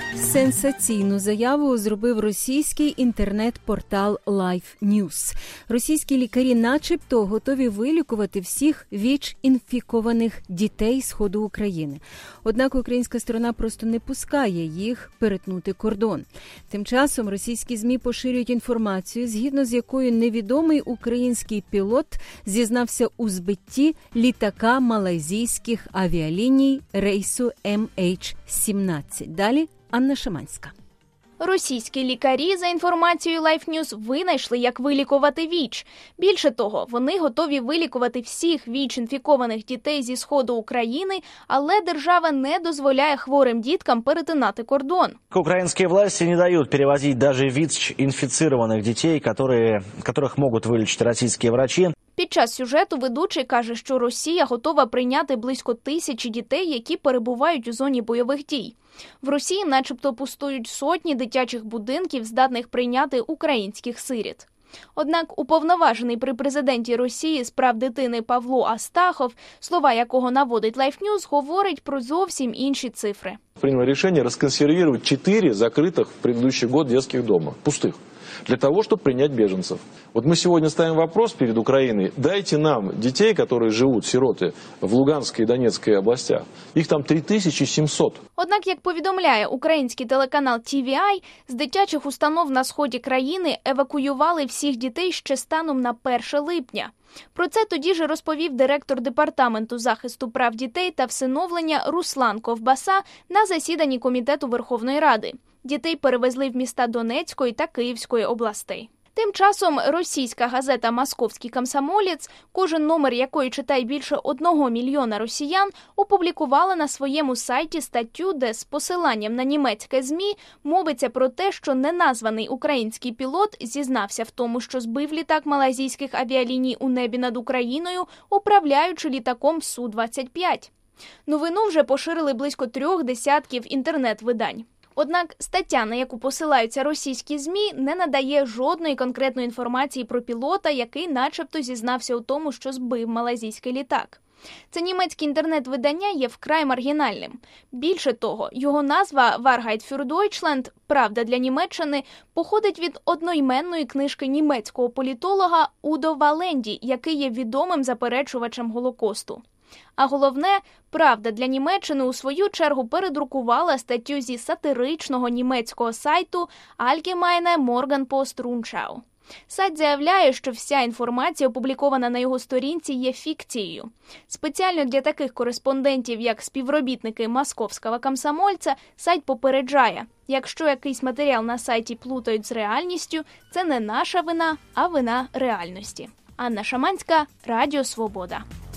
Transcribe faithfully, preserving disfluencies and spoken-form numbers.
Сенсаційну заяву зробив російський інтернет-портал Life News. Російські лікарі начебто готові вилікувати всіх ВІЧ-інфікованих дітей Сходу України. Однак українська сторона просто не пускає їх перетнути кордон. Тим часом російські ЗМІ поширюють інформацію, згідно з якою невідомий український пілот зізнався у збитті літака малайзійських авіаліній рейсу ем ейч сімнадцять. Далі Анна Шаманська. Російські лікарі, за інформацією Life News, винайшли, як вилікувати ВІЧ. Більше того, вони готові вилікувати всіх ВІЧ-інфікованих дітей зі Сходу України, але держава не дозволяє хворим діткам перетинати кордон. Украинские власти не дают перевозить даже ВИЧ-инфицированных детей, которые, которых могут вылечить российские врачи. Під час сюжету ведучий каже, що Росія готова прийняти близько тисячі дітей, які перебувають у зоні бойових дій. В Росії начебто пустують сотні дитячих будинків, здатних прийняти українських сиріт. Однак уповноважений при президенті Росії з прав дитини Павло Астахов, слова якого наводить Life News, говорить про зовсім інші цифри. Приняло решение расконсервировать четыре закрытых в предыдущий год детских дома, пустых, для того, чтобы принять беженцев. Вот мы сегодня ставим вопрос перед Украиной: дайте нам детей, которые живут, сироты, в Луганской и Донецкой областях. Их там три тисячі сімсот. Однак, як повідомляє український телеканал Ті Ві Ай, з дитячих установ на сході країни евакуювали всіх дітей ще станом на перше липня. Про це тоді ж розповів директор Департаменту захисту прав дітей та всиновлення Руслан Ковбаса на засіданні Комітету Верховної Ради. Дітей перевезли в міста Донецької та Київської областей. Тим часом російська газета «Московський комсомолець», кожен номер якої читає більше одного мільйона росіян, опублікувала на своєму сайті статтю, де з посиланням на німецьке ЗМІ мовиться про те, що неназваний український пілот зізнався в тому, що збив літак малайзійських авіаліній у небі над Україною, управляючи літаком Су двадцять п'ять. Новину вже поширили близько трьох десятків інтернет-видань. Однак стаття, на яку посилаються російські ЗМІ, не надає жодної конкретної інформації про пілота, який начебто зізнався у тому, що збив малайзійський літак. Це німецьке інтернет-видання є вкрай маргінальним. Більше того, його назва «Wahrheit für Deutschland» – «Правда для Німеччини» походить від одноіменної книжки німецького політолога Удо Валенді, який є відомим заперечувачем Голокосту. А головне, «Правда для Німеччини» у свою чергу передрукувала статтю зі сатиричного німецького сайту Allgemeine Morgenpost Rundschau. Сайт заявляє, що вся інформація, опублікована на його сторінці, є фікцією. Спеціально для таких кореспондентів, як співробітники «Московського комсомольця», сайт попереджає: якщо якийсь матеріал на сайті плутають з реальністю, це не наша вина, а вина реальності. Анна Шаманська, Радіо Свобода.